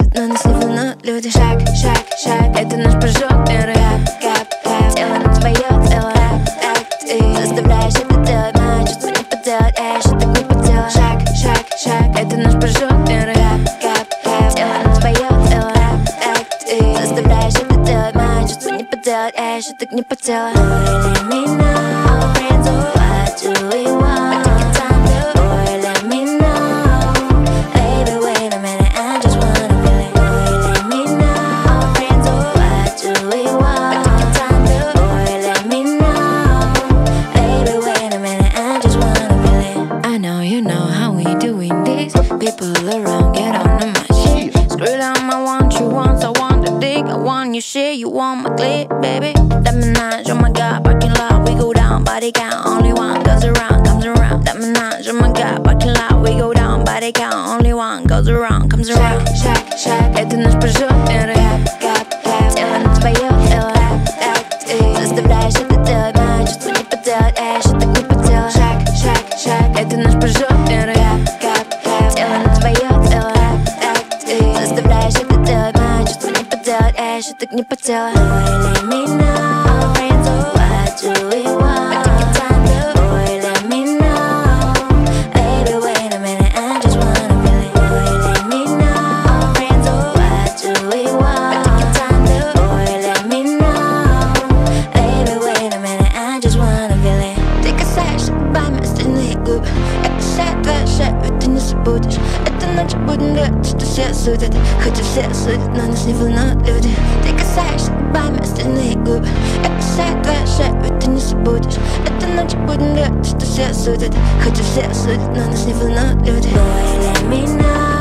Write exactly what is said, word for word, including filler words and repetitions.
судят, но нас не волнуют люди. Шаг, шаг, шаг, это наш прыжок мира. Кап, кап, кап, тело на твое тело. Так, так, ты заставляешь это делать, мои чувства не поделать, эй, что так не по делу. Шаг, шаг, шаг, это наш прыжок мира. Кап, кап, кап, тело на твое тело. Так, так, ты заставляешь это делать, мои чувства не поделать, эй, что так не по делу. Let me know, friends, oh, what do we want? Take your time, boy, let me know. Baby, wait a minute, I just wanna feel it. Boy, let me know, friends, oh, what do we want? Take your time, boy, let me know. Baby, wait a minute, I just wanna feel it. I know you know how we doing this. People around, get on the machine. Screw them, I want you once, I want the dick, I want your shit, you want my clip, baby. That menage, oh my god, parking lot, we go down, body count, only one goes around, comes around. That menage, oh my god, parking lot, we go down, body count, only one goes around, comes around. Шаг, шаг, это наш прыжок мира. Кап, кап, тело на твое тело. Так, ты заставляешь это делать, мои чувства не поделать, эй, что так не по делу. Шаг, шаг, шаг, это наш прыжок мира. Кап, кап, тело на твое тело. Так, ты заставляешь это делать, мои чувства не поделать, эй, что так не по делу. Let me know, friends, oh, what do we want? Take your time, boy, let me know. Baby, wait a minute, I just wanna feel it. Boy, let me know, friends, oh, what do we want? Take your time, boy, let me know. Baby, wait a minute, I just wanna feel it. Ты касаешься губами остальные губы. Я кусаю твою шею, и ты не забудешь. Эта ночь будем делать, что все судят. Хотя все судят, но нас не волнуют люди. Ты касаешься губами остальные губы. Я кусаю твою шею, и ты не забудешь. Эта ночь будем делать, что все судят. Хотя все судят, но нас не волнуют люди. Boy, let me know.